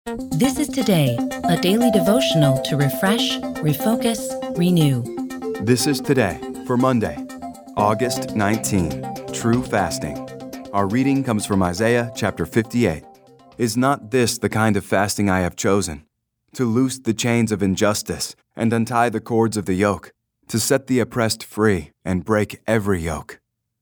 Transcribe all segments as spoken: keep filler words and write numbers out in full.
This is Today, a daily devotional to refresh, refocus, renew. This is Today for Monday, August nineteenth, True Fasting. Our reading comes from Isaiah chapter fifty-eight. Is not this the kind of fasting I have chosen? To loose the chains of injustice and untie the cords of the yoke, to set the oppressed free and break every yoke.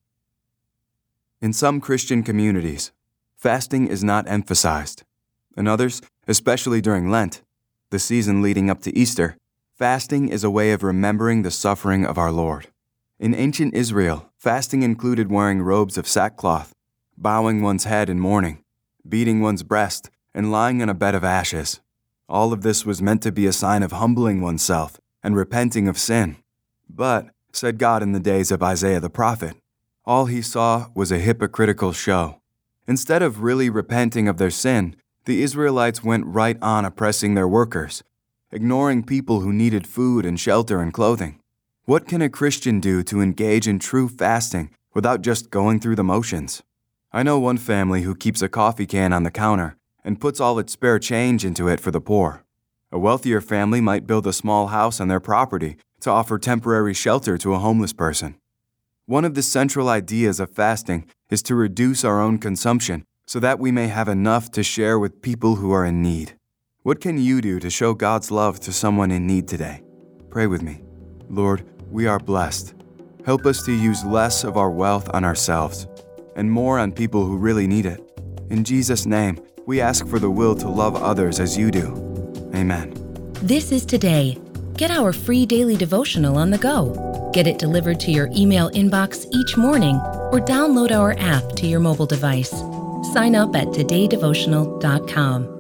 In some Christian communities, fasting is not emphasized. In others, especially during Lent, the season leading up to Easter, fasting is a way of remembering the suffering of our Lord. In ancient Israel, fasting included wearing robes of sackcloth, bowing one's head in mourning, beating one's breast, and lying on a bed of ashes. All of this was meant to be a sign of humbling oneself and repenting of sin. But, said God in the days of Isaiah the prophet, all he saw was a hypocritical show. Instead of really repenting of their sin, the Israelites went right on oppressing their workers, ignoring people who needed food and shelter and clothing. What can a Christian do to engage in true fasting without just going through the motions? I know one family who keeps a coffee can on the counter and puts all its spare change into it for the poor. A wealthier family might build a small house on their property to offer temporary shelter to a homeless person. One of the central ideas of fasting is to reduce our own consumption so that we may have enough to share with people who are in need. What can you do to show God's love to someone in need today? Pray with me. Lord, we are blessed. Help us to use less of our wealth on ourselves and more on people who really need it. In Jesus' name, we ask for the will to love others as you do. Amen. This is Today. Get our free daily devotional on the go. Get it delivered to your email inbox each morning or download our app to your mobile device. Sign up at today devotional dot com.